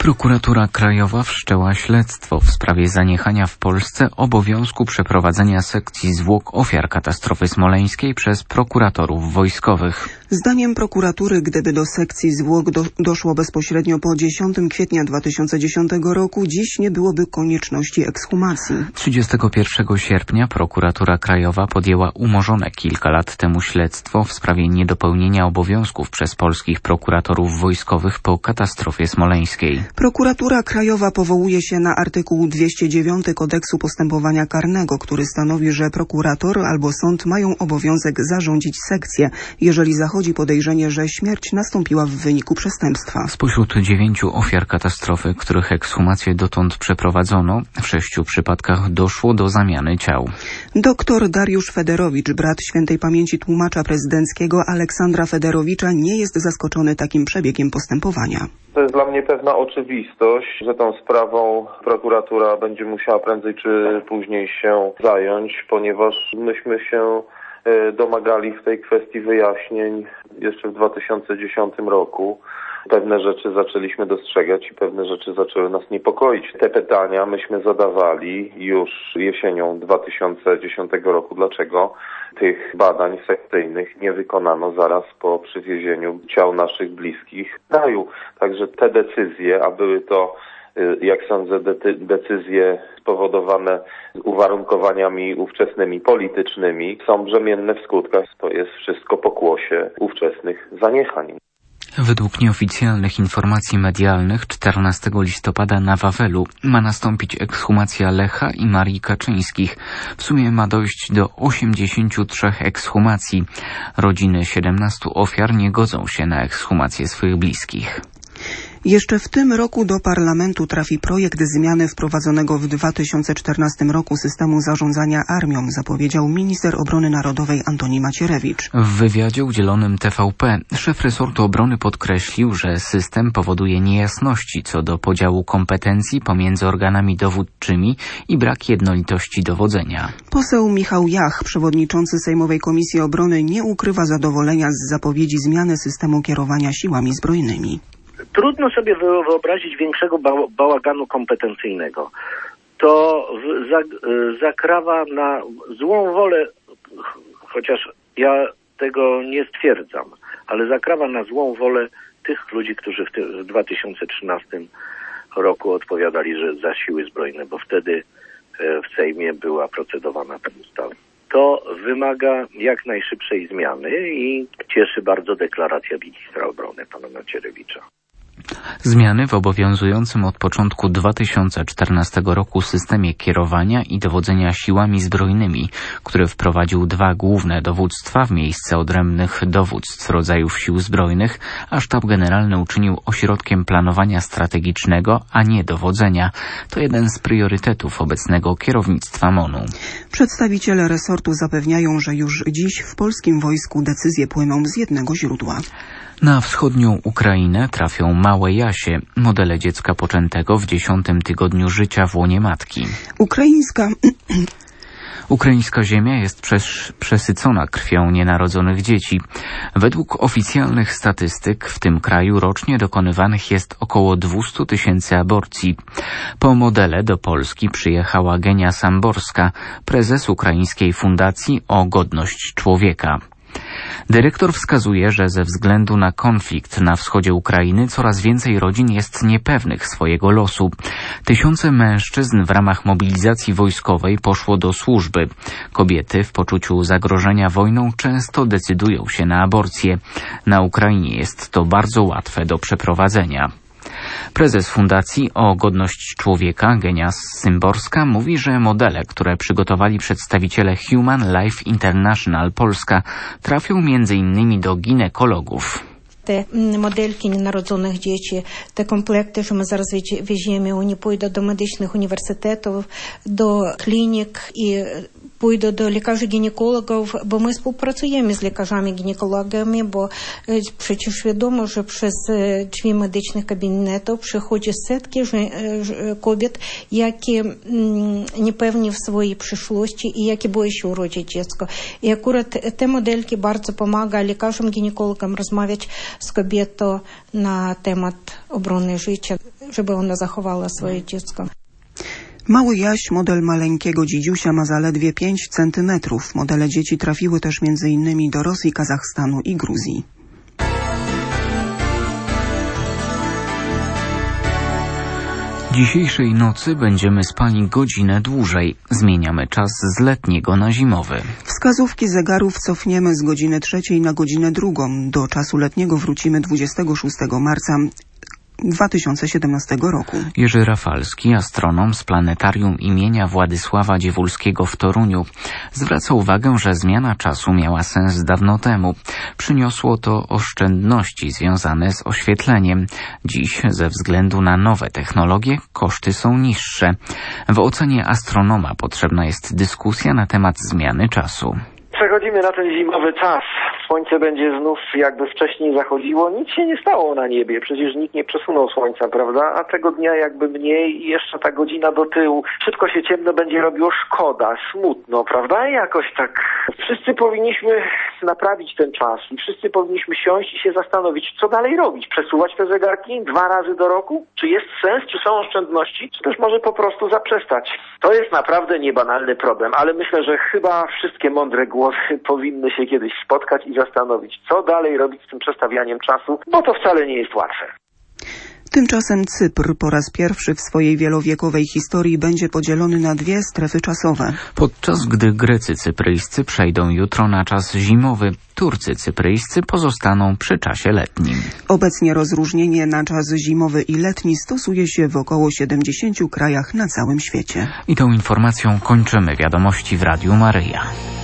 Prokuratura Krajowa wszczęła śledztwo w sprawie zaniechania w Polsce obowiązku przeprowadzenia sekcji zwłok ofiar katastrofy smoleńskiej przez prokuratorów wojskowych. Zdaniem prokuratury, gdyby do sekcji zwłok doszło bezpośrednio po 10 kwietnia 2010 roku, dziś nie byłoby konieczności ekshumacji. 31 sierpnia prokuratura Krajowa podjęła umorzone kilka lat temu śledztwo w sprawie niedopełnienia obowiązków przez polskich prokuratorów wojskowych po katastrofie smoleńskiej. Prokuratura Krajowa powołuje się na artykuł 209 Kodeksu Postępowania Karnego, który stanowi, że prokurator albo sąd mają obowiązek zarządzić sekcję, jeżeli zachodzi podejrzenie, że śmierć nastąpiła w wyniku przestępstwa. Spośród 9 ofiar katastrofy, których ekshumację dotąd przeprowadzono, w 6 przypadkach doszło do zamiany ciał. Doktor Dariusz Federowicz, brat świętej pamięci tłumacza prezydenckiego Aleksandra Federowicza, nie jest zaskoczony takim przebiegiem postępowania. To jest dla mnie pewna oczywistość, że tą sprawą prokuratura będzie musiała prędzej czy później się zająć, ponieważ myśmy się domagali w tej kwestii wyjaśnień jeszcze w 2010 roku. Pewne rzeczy zaczęliśmy dostrzegać i pewne rzeczy zaczęły nas niepokoić. Te pytania myśmy zadawali już jesienią 2010 roku. Dlaczego tych badań sekcyjnych nie wykonano zaraz po przywiezieniu ciał naszych bliskich w kraju? Także te decyzje, a były to, jak sądzę, decyzje spowodowane uwarunkowaniami ówczesnymi politycznymi, są brzemienne w skutkach. To jest wszystko pokłosie ówczesnych zaniechań. Według nieoficjalnych informacji medialnych 14 listopada na Wawelu ma nastąpić ekshumacja Lecha i Marii Kaczyńskich. W sumie ma dojść do 83 ekshumacji. Rodziny 17 ofiar nie godzą się na ekshumację swoich bliskich. Jeszcze w tym roku do parlamentu trafi projekt zmiany wprowadzonego w 2014 roku systemu zarządzania armią, zapowiedział minister obrony narodowej Antoni Macierewicz. W wywiadzie udzielonym TVP szef resortu obrony podkreślił, że system powoduje niejasności co do podziału kompetencji pomiędzy organami dowódczymi i brak jednolitości dowodzenia. Poseł Michał Jach, przewodniczący Sejmowej Komisji Obrony, nie ukrywa zadowolenia z zapowiedzi zmiany systemu kierowania siłami zbrojnymi. Trudno sobie wyobrazić większego bałaganu kompetencyjnego. To zakrawa na złą wolę, chociaż ja tego nie stwierdzam, ale zakrawa na złą wolę tych ludzi, którzy w 2013 roku odpowiadali za siły zbrojne, bo wtedy w Sejmie była procedowana ta ustawa. To wymaga jak najszybszej zmiany i cieszy bardzo deklaracja ministra obrony pana Macierewicza. Zmiany w obowiązującym od początku 2014 roku systemie kierowania i dowodzenia siłami zbrojnymi, który wprowadził 2 główne dowództwa w miejsce odrębnych dowództw rodzajów sił zbrojnych, a sztab generalny uczynił ośrodkiem planowania strategicznego, a nie dowodzenia. To jeden z priorytetów obecnego kierownictwa MON-u. Przedstawiciele resortu zapewniają, że już dziś w polskim wojsku decyzje płyną z jednego źródła. Na wschodnią Ukrainę trafią małe Jasie, modele dziecka poczętego w 10. tygodniu życia w łonie matki. Ukraińska ziemia jest przesycona krwią nienarodzonych dzieci. Według oficjalnych statystyk w tym kraju rocznie dokonywanych jest około 200 000 aborcji. Po modele do Polski przyjechała Genia Samborska, prezes ukraińskiej fundacji o godność człowieka. Dyrektor wskazuje, że ze względu na konflikt na wschodzie Ukrainy coraz więcej rodzin jest niepewnych swojego losu. Tysiące mężczyzn w ramach mobilizacji wojskowej poszło do służby. Kobiety w poczuciu zagrożenia wojną często decydują się na aborcję. Na Ukrainie jest to bardzo łatwe do przeprowadzenia. Prezes Fundacji o godność człowieka, Genia Szymborska, mówi, że modele, które przygotowali przedstawiciele Human Life International Polska, trafią m.in. do ginekologów. Te modelki nienarodzonych dzieci, te komplekty, że my zaraz wieziemy, oni pójdą do medycznych uniwersytetów, do klinik i pójdą do lekarzy ginekologów, bo my współpracujemy z lekarzami ginekologami, bo przecież wiadomo, że przez drzwi medycznych gabinetów przychodzi setki kobiet, jakie niepewni w swojej przyszłości i jakie boją się urodzić dziecko. I akurat te modelki bardzo pomagają lekarzom ginekologom rozmawiać z kobietą na temat obrony życia, żeby ona zachowała swoje dziecko. Mały Jaś, model maleńkiego dzidziusia, ma zaledwie 5 centymetrów. Modele dzieci trafiły też m.in. do Rosji, Kazachstanu i Gruzji. Dzisiejszej nocy będziemy spali godzinę dłużej. Zmieniamy czas z letniego na zimowy. Wskazówki zegarów cofniemy z godziny 3 na godzinę 2. Do czasu letniego wrócimy 26 marca 2017 roku. Jerzy Rafalski, astronom z planetarium imienia Władysława Dziewulskiego w Toruniu, zwraca uwagę, że zmiana czasu miała sens dawno temu. Przyniosło to oszczędności związane z oświetleniem. Dziś ze względu na nowe technologie koszty są niższe. W ocenie astronoma potrzebna jest dyskusja na temat zmiany czasu. Przechodzimy na ten zimowy czas. Słońce będzie znów jakby wcześniej zachodziło. Nic się nie stało na niebie. Przecież nikt nie przesunął słońca, prawda? A tego dnia jakby mniej i jeszcze ta godzina do tyłu. Szybko się ciemno będzie robiło, szkoda, smutno, prawda? I jakoś tak wszyscy powinniśmy naprawić ten czas i wszyscy powinniśmy siąść i się zastanowić, co dalej robić. Przesuwać te zegarki 2 razy do roku? Czy jest sens? Czy są oszczędności? Czy też może po prostu zaprzestać? To jest naprawdę niebanalny problem, ale myślę, że chyba wszystkie mądre głosy powinny się kiedyś spotkać i zastanowić, co dalej robić z tym przestawianiem czasu, bo to wcale nie jest łatwe. Tymczasem Cypr po raz pierwszy w swojej wielowiekowej historii będzie podzielony na 2 strefy czasowe. Podczas gdy Grecy cypryjscy przejdą jutro na czas zimowy, Turcy cypryjscy pozostaną przy czasie letnim. Obecnie rozróżnienie na czas zimowy i letni stosuje się w około 70 krajach na całym świecie. I tą informacją kończymy wiadomości w Radiu Maryja.